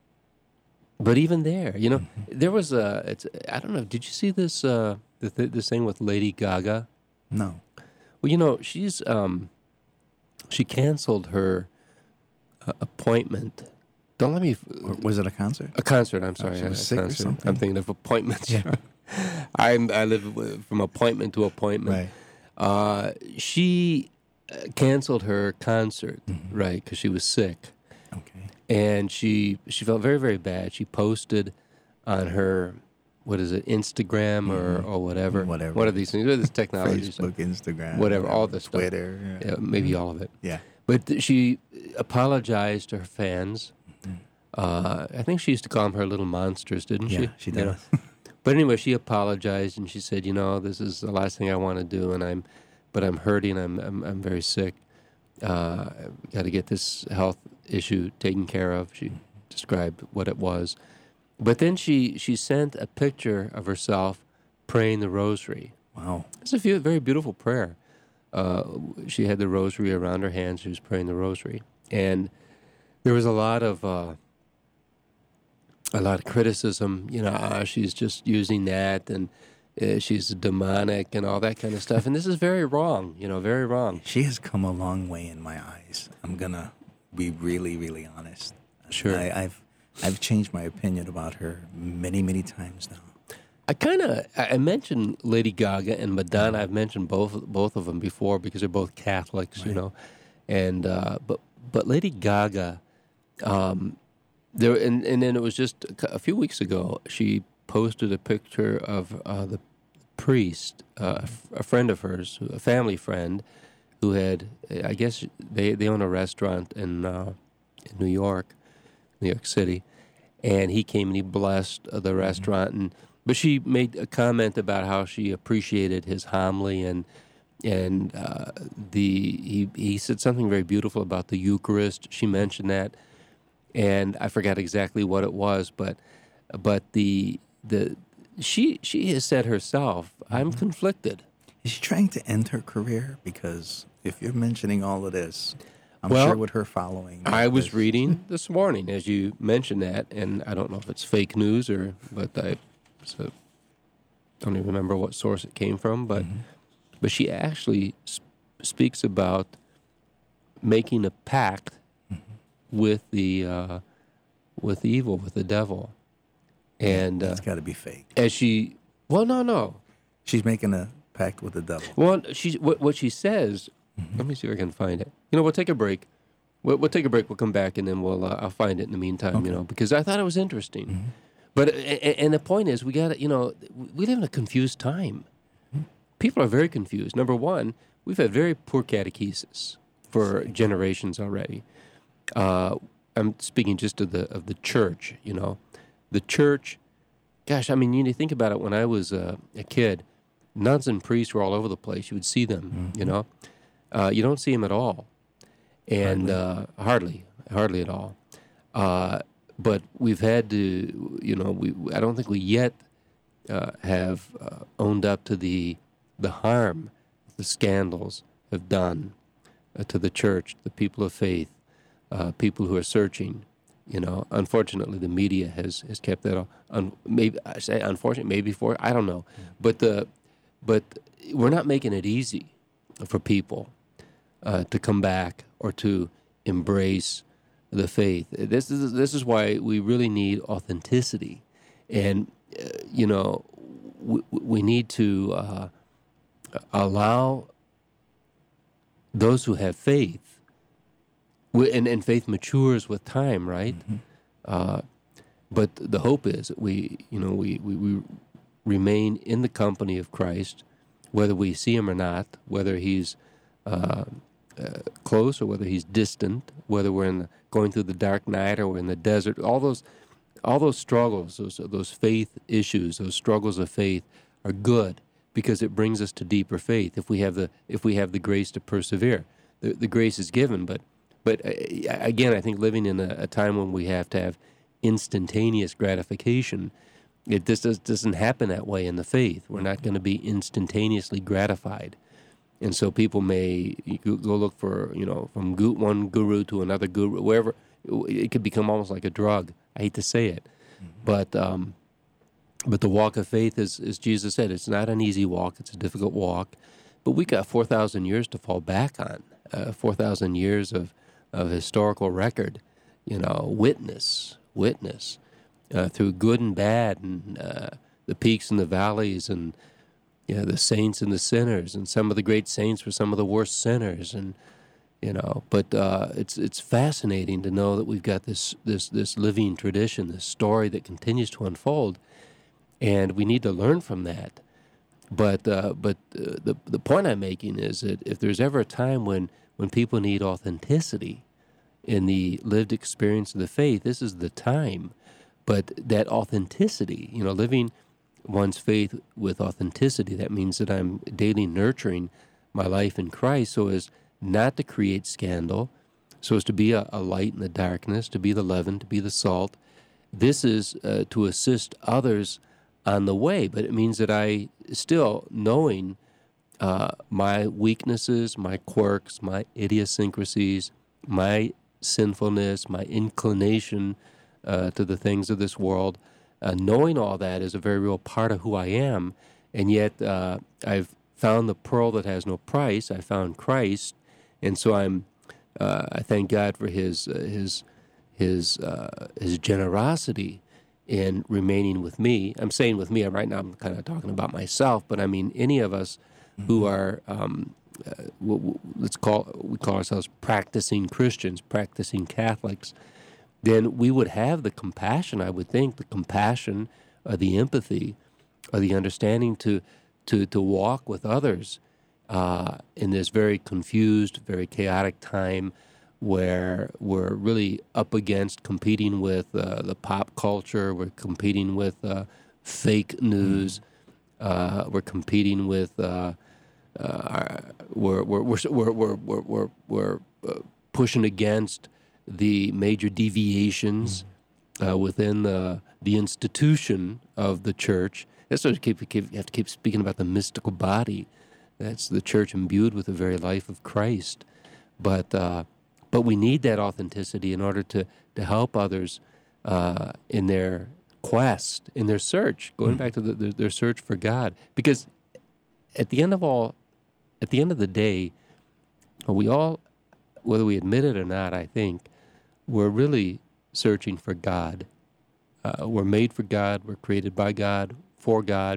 but even there, you know, Mm-hmm. there was a, it's, I don't know, did you see this, uh, the, th- this thing with Lady Gaga? No. Well, you know, she's, um, she canceled her uh, appointment. Don't let me, Or was it a concert? a concert, I'm sorry. she was a sick or concert. something? I'm thinking of appointments. Yeah. I'm, I live with- from appointment to appointment. Right. Uh, she uh, canceled her concert, Mm-hmm. right, because she was sick. Okay. And she she felt very, very bad. She posted on her, what is it, Instagram or, or whatever. Whatever. What are these things? What are these technologies? Facebook, Instagram. Whatever, all this stuff. Twitter. Yeah. Yeah, maybe all of it. Yeah. But th- she apologized to her fans. Uh, I think she used to call them her little monsters, didn't Yeah, she? she You know? does. But anyway, she apologized and she said, you know, this is the last thing I want to do, and I'm, but I'm hurting. I'm I'm, I'm very sick. Uh, I've got to get this health issue taken care of. She described what it was, but then she she sent a picture of herself praying the rosary. Wow. It's a few, very beautiful prayer. Uh, she had the rosary around her hands. She was praying the rosary, and there was a lot of uh, a lot of criticism. You know, ah, she's just using that, and uh, she's demonic, and all that kind of stuff. And this is very wrong. You know, very wrong. She has come a long way in my eyes. I'm gonna be really, really honest. Sure. I, I've I've changed my opinion about her many, many times now. I kind of I I mentioned Lady Gaga and Madonna. I've mentioned both both of them before because they're both Catholics, you know. And uh, but but Lady Gaga, um, there and, and then it was just a cou- a few weeks ago. She posted a picture of uh, the priest, uh, a f- a friend of hers, a family friend, who had I guess they they own a restaurant in uh, in New York, New York City, and he came and he blessed uh, the restaurant and. But she made a comment about how she appreciated his homily, and and uh, the he he said something very beautiful about the Eucharist. She mentioned that, and I forgot exactly what it was, but but the the she she has said herself, I'm conflicted. Is she trying to end her career? Because if you're mentioning all of this, I'm Well, sure with her following. I was this- reading this morning as you mentioned that, and I don't know if it's fake news or, but I so don't even remember what source it came from, but but she actually sp- speaks about making a pact with the uh, with evil, with the devil, and uh, It's got to be fake. as she, well, no, no, She's making a pact with the devil. well, she what what she says. Let me see if I can find it. You know, we'll take a break. We'll, we'll take a break. We'll come back, and then we'll uh, I'll find it in the meantime. You know, because I thought it was interesting. But a- a- and the point is, we got to, you know, we live in a confused time. People are very confused. Number one, we've had very poor catechesis for generations already. Uh, I'm speaking just of the of the church. You know, the church. Gosh, I mean, you need to think about it. When I was uh, a kid, nuns and priests were all over the place. You would see them. You know, uh, you don't see them at all. and uh, hardly, hardly at all. Uh, but we've had to, you know, we I don't think we yet uh, have uh, owned up to the the harm the scandals have done uh, to the church, the people of faith, uh, people who are searching. You know, unfortunately, the media has, has kept that. Un, maybe I say unfortunately, maybe for I don't know, but the but we're not making it easy for people uh, to come back or to embrace the faith. This is this is why we really need authenticity, and uh, you know, we, we need to uh, allow those who have faith. And, and faith matures with time, right? Mm-hmm. Uh, but the hope is that we, you know, we, we, we remain in the company of Christ, whether we see him or not, whether he's uh, uh, close or whether he's distant, whether we're in the, going through the dark night or we're in the desert. All those, all those struggles, those those faith issues, those struggles of faith are good because it brings us to deeper faith. If we have the if we have the grace to persevere, the, the grace is given, but. But again, I think living in a, a time when we have to have instantaneous gratification, it this does, doesn't happen that way in the faith. We're not going to be instantaneously gratified. And so people may go look for, you know, from one guru to another guru, wherever. It could become almost like a drug. I hate to say it. Mm-hmm. But um, but the walk of faith, is, as Jesus said, it's not an easy walk. It's a difficult walk. But we got four thousand years to fall back on, uh, four thousand years of of historical record, you know, witness, witness, uh, through good and bad, and uh, the peaks and the valleys, and you know, the saints and the sinners, and some of the great saints were some of the worst sinners, and you know, but uh, it's it's fascinating to know that we've got this this this living tradition, this story that continues to unfold, and we need to learn from that. But uh, but uh, the the point I'm making is that if there's ever a time when when people need authenticity in the lived experience of the faith, this is the time. But that authenticity, you know, living one's faith with authenticity, that means that I'm daily nurturing my life in Christ so as not to create scandal, so as to be a, a light in the darkness, to be the leaven, to be the salt. This is uh, to assist others on the way, but it means that I still, knowing Uh, my weaknesses, my quirks, my idiosyncrasies, my sinfulness, my inclination uh, to the things of this world, uh, knowing all that is a very real part of who I am, and yet uh, I've found the pearl that has no price. I found Christ, and so I'm. Uh, I thank God for His uh, His His uh, His generosity in remaining with me. I'm saying with me. I'm right now. I'm kind of talking about myself, but I mean any of us who are, um, uh, let's call, we call ourselves practicing Christians, practicing Catholics, then we would have the compassion, I would think, the compassion, or the empathy, or the understanding to to, to walk with others uh, in this very confused, very chaotic time where we're really up against competing with uh, the pop culture, we're competing with uh, fake news, uh, we're competing with... Uh, Uh, we're we're we're we're we're we're, we're, we're uh, pushing against the major deviations uh, within the the institution of the church. That's why you keep, keep you have to keep speaking about the mystical body. That's the church imbued with the very life of Christ. But uh, but we need that authenticity in order to to help others uh, in their quest, in their search, going mm-hmm. back to the, the, their search for God, because at the end of all. At the end of the day, we all, whether we admit it or not, I think, we're really searching for God. Uh, we're made for God. We're created by God, for God.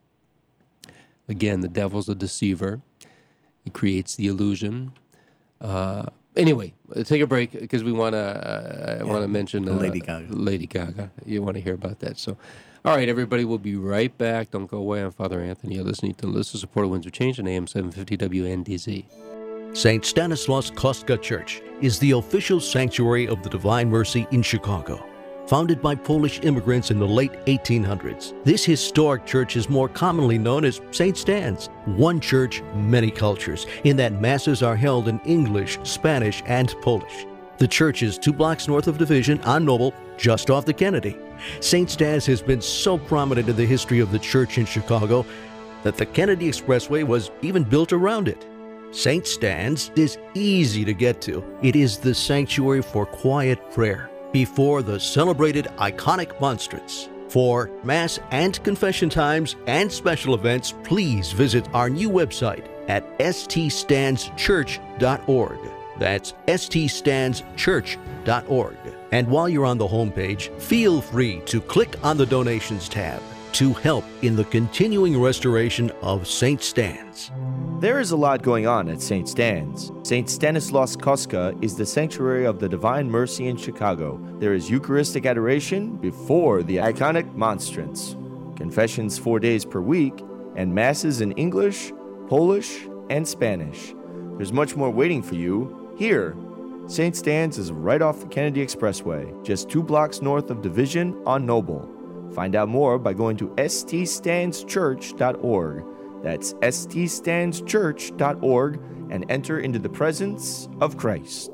Again, the devil's a deceiver. He creates the illusion. Uh, anyway, take a break because we want to. Uh, I yeah, want to mention uh, Lady Gaga. Lady Gaga. You want to hear about that? So. All right, everybody, we'll be right back. Don't go away. I'm Father Anthony. You're listening to Listener Supported Winds of Change on A M seven fifty W N D Z. Saint Stanislaus Kostka Church is the official sanctuary of the Divine Mercy in Chicago. Founded by Polish immigrants in the late eighteen hundreds, this historic church is more commonly known as Saint Stan's. One church, many cultures, in that masses are held in English, Spanish, and Polish. The church is two blocks north of Division on Noble, just off the Kennedy. Saint Stan's has been so prominent in the history of the church in Chicago that the Kennedy Expressway was even built around it. Saint Stan's is easy to get to. It is the sanctuary for quiet prayer before the celebrated iconic monstrance. For Mass and confession times and special events, please visit our new website at s t stands church dot org. That's s t stands church dot org. And while you're on the homepage, feel free to click on the Donations tab to help in the continuing restoration of Saint Stan's. There is a lot going on at Saint Stan's. Saint Stanislaus Kostka is the sanctuary of the Divine Mercy in Chicago. There is Eucharistic adoration before the iconic monstrance, confessions four days per week, and masses in English, Polish, and Spanish. There's much more waiting for you here. Saint Stan's is right off the Kennedy Expressway, just two blocks north of Division on Noble. Find out more by going to s t stands church dot org. That's s t stands church dot org and enter into the presence of Christ.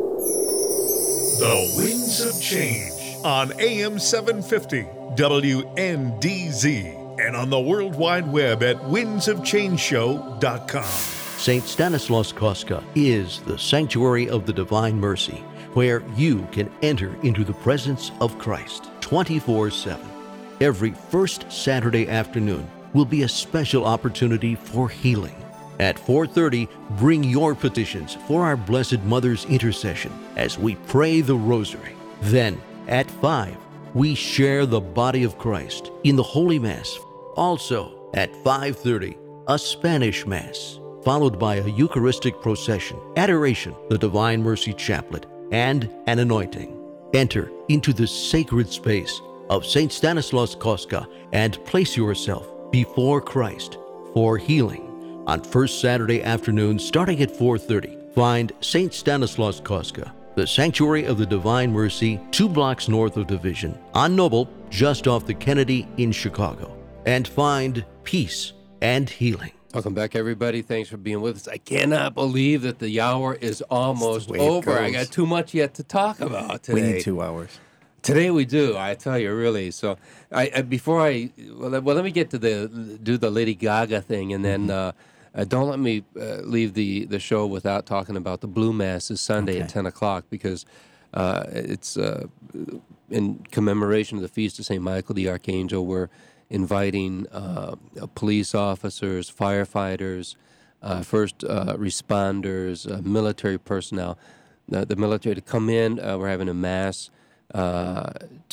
The Winds of Change on A M seven fifty W N D Z and on the World Wide Web at winds of change show dot com. Saint Stanislaus Kostka is the sanctuary of the Divine Mercy, where you can enter into the presence of Christ twenty-four seven. Every first Saturday afternoon will be a special opportunity for healing. At four thirty, bring your petitions for our Blessed Mother's intercession as we pray the Rosary. Then, at five, we share the body of Christ in the Holy Mass. Also, at five thirty, a Spanish Mass, followed by a Eucharistic procession, adoration, the Divine Mercy Chaplet, and an anointing. Enter into the sacred space of Saint Stanislaus Kostka and place yourself before Christ for healing. On first Saturday afternoon, starting at four thirty, find Saint Stanislaus Kostka, the Sanctuary of the Divine Mercy, two blocks north of Division, on Noble, just off the Kennedy in Chicago, and find peace and healing. Welcome back, everybody. Thanks for being with us. I cannot believe that the hour is almost way it over. I goes. got too much yet to talk about today. We need two hours. Today we do, I tell you, really. So, I, I before I well, let- well, let me get to the do the Lady Gaga thing, and then uh, uh, don't let me uh, leave the, the show without talking about the Blue Mass this Sunday Okay. at ten o'clock because uh, it's uh, in commemoration of the feast of Saint Michael the Archangel. We're inviting uh, police officers, firefighters, uh, first uh, responders, uh, military personnel, the, the military to come in. Uh, we're having a mass. Uh,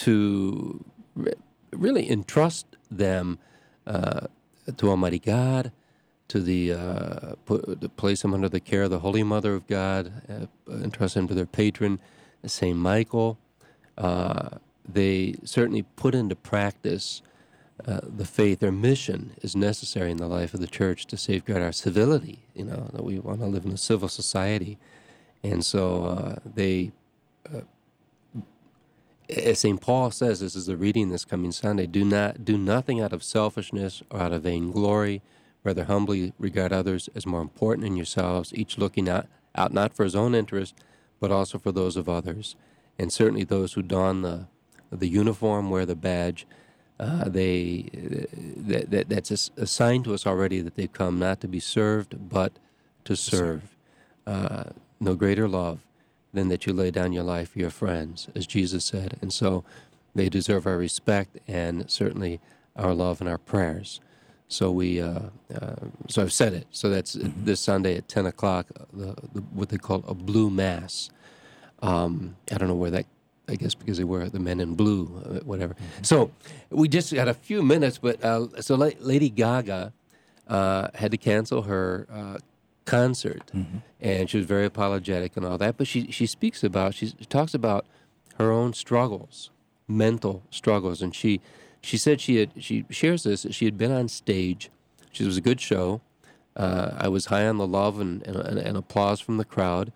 to re- really entrust them uh, to Almighty God, to the uh, put, to place them under the care of the Holy Mother of God, uh, entrust them to their patron, Saint Michael. Uh, they certainly put into practice uh, the faith. Their mission is necessary in the life of the Church to safeguard our civility. You know that we want to live in a civil society, and so uh, they. Uh, As Saint Paul says, this is the reading this coming Sunday, do not do nothing out of selfishness or out of vainglory, rather humbly regard others as more important than yourselves, each looking out, out not for his own interest, but also for those of others. And certainly those who don the the uniform, wear the badge, uh, they that, that that's a, a sign to us already that they've come not to be served, but to serve. Uh, no greater love than that you lay down your life for your friends, as Jesus said. And so they deserve our respect and certainly our love and our prayers. So we, uh, uh, so I've said it. So that's mm-hmm. this Sunday at ten o'clock, the, the, what they call a Blue Mass. Um, I don't know where that, I guess because they wear the men in blue, uh, whatever. Mm-hmm. So we just got a few minutes, but uh, so La- Lady Gaga uh, had to cancel her uh, concert, mm-hmm. and she was very apologetic and all that. But she she speaks about she talks about her own struggles, mental struggles, and she she said she had she shares this that she had been on stage. She was a good show. Uh, I was high on the love and, and, and applause from the crowd,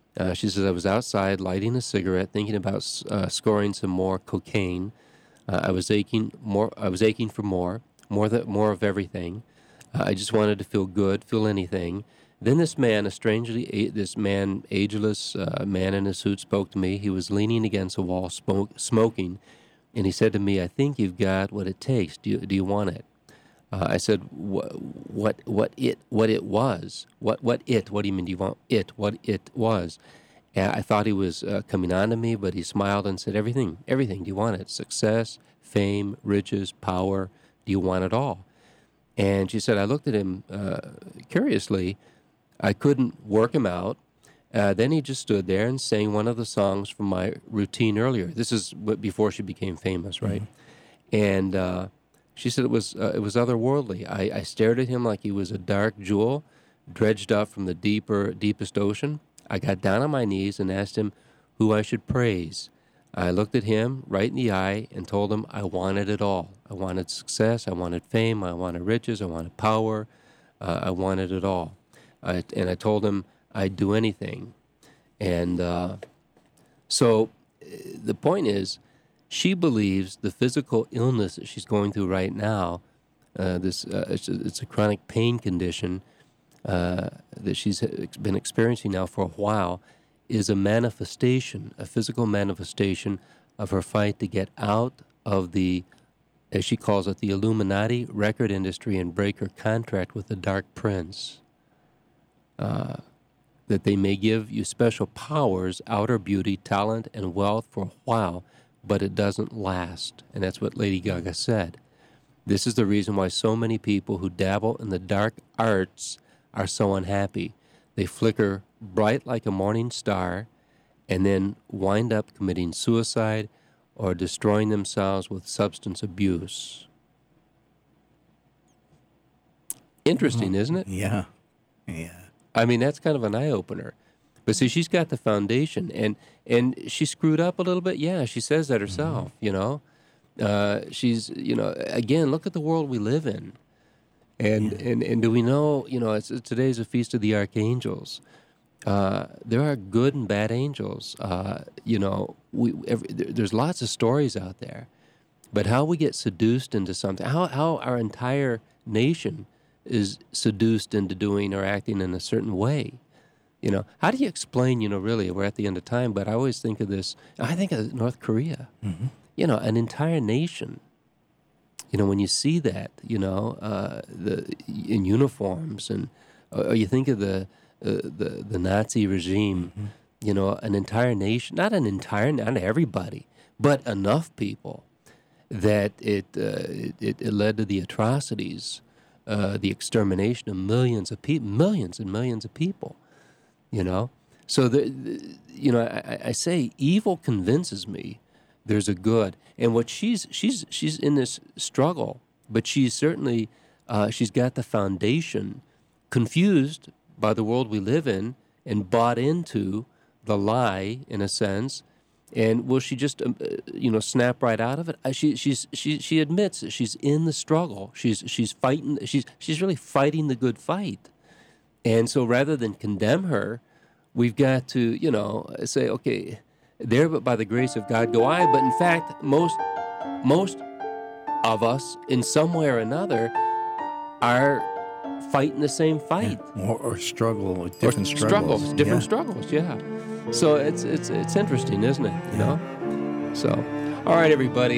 Uh, she says, I was outside lighting a cigarette, thinking about uh, scoring some more cocaine. Uh, I was aching more. I was aching for more, more that more of everything. Uh, I just wanted to feel good, feel anything. Then this man, a strangely, this man, ageless uh, man in a suit, spoke to me. He was leaning against a wall, smoke, smoking, and he said to me, "I think you've got what it takes. Do you, do you want it?" Uh, I said, "What, what, what it, what it was? What, what it? What do you mean? Do you want it? What it was?" And I thought he was uh, coming on to me, but he smiled and said, "Everything, everything. Do you want it? Success, fame, riches, power. Do you want it all?" And she said, I looked at him uh, curiously. I couldn't work him out. Uh, then he just stood there and sang one of the songs from my routine earlier. This is before she became famous, right? Mm-hmm. And uh, she said it was uh, it was otherworldly. I, I stared at him like he was a dark jewel, dredged up from the deeper, deepest ocean. I got down on my knees and asked him who I should praise. I looked at him right in the eye and told him I wanted it all. I wanted success, I wanted fame, I wanted riches, I wanted power, uh, I wanted it all. I, and I told him I'd do anything. And uh, so the point is, she believes the physical illness that she's going through right now, uh, this uh, it's, a, it's a chronic pain condition uh, that she's been experiencing now for a while, is a manifestation, a physical manifestation of her fight to get out of the, as she calls it, the Illuminati record industry and break her contract with the Dark Prince. Uh, that they may give you special powers, outer beauty, talent, and wealth for a while, but it doesn't last. And that's what Lady Gaga said. This is the reason why so many people who dabble in the dark arts are so unhappy. They flicker bright like a morning star and then wind up committing suicide or destroying themselves with substance abuse. Interesting, isn't it? Yeah, yeah. I mean, that's kind of an eye-opener. But see, she's got the foundation, and and she screwed up a little bit. Yeah, she says that herself, mm-hmm. you know. Uh, she's, you know, again, look at the world we live in. And yeah. and, and do we know, you know, it's, today's a Feast of the Archangels. Uh, there are good and bad angels. Uh, you know, we every, there, there's lots of stories out there. But how we get seduced into something, how how our entire nation is seduced into doing or acting in a certain way. You know, how do you explain, you know, really, we're at the end of time, but I always think of this, I think of North Korea, mm-hmm. you know, an entire nation. You know, when you see that, you know, uh, the in uniforms, and or you think of the uh, the, the Nazi regime, mm-hmm. you know, an entire nation, not an entire, not everybody, but enough people that it, uh, it, it led to the atrocities, Uh, the extermination of millions of people, millions and millions of people, you know. So, the, the, you know, I, I say evil convinces me there's a good, and what she's she's she's in this struggle, but she's certainly uh, she's got the foundation, confused by the world we live in, and bought into the lie in a sense. And will she just, um, uh, you know, snap right out of it? Uh, she, she's, she, she admits that she's in the struggle. She's, she's fighting. She's, she's really fighting the good fight. And so, rather than condemn her, we've got to, you know, say, okay, there, but by the grace of God go I. But in fact, most, most of us, in some way or another, are fighting the same fight, yeah. or, or struggle, different or struggles, struggles, different yeah. struggles, yeah. So it's it's it's interesting, isn't it? You yeah. know. So, all right, everybody.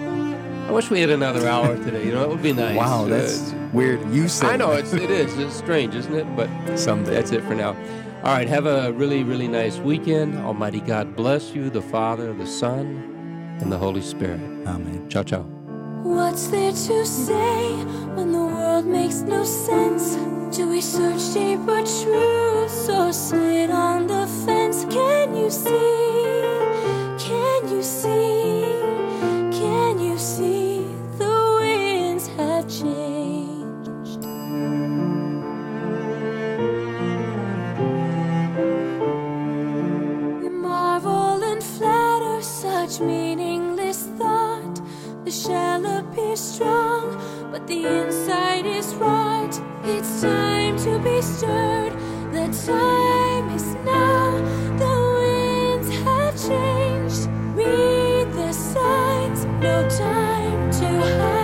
I wish we had another hour today. You know, it would be nice. Wow, that's uh, weird. You said. I know it's it is. It's strange, isn't it? But someday. That's it for now. All right. Have a really really nice weekend. Almighty God bless you, the Father, the Son, and the Holy Spirit. Amen. Ciao ciao. What's there to say when the world makes no sense? Do we search deeper truths or sit on the fence? Can you see? Can you see? Can you see the winds have changed? We marvel and flatter such meaningless thought. The shell appears strong, but the inside is rot. It's time to be stirred. Let The time is now, the winds have changed. Read the signs, no time to hide.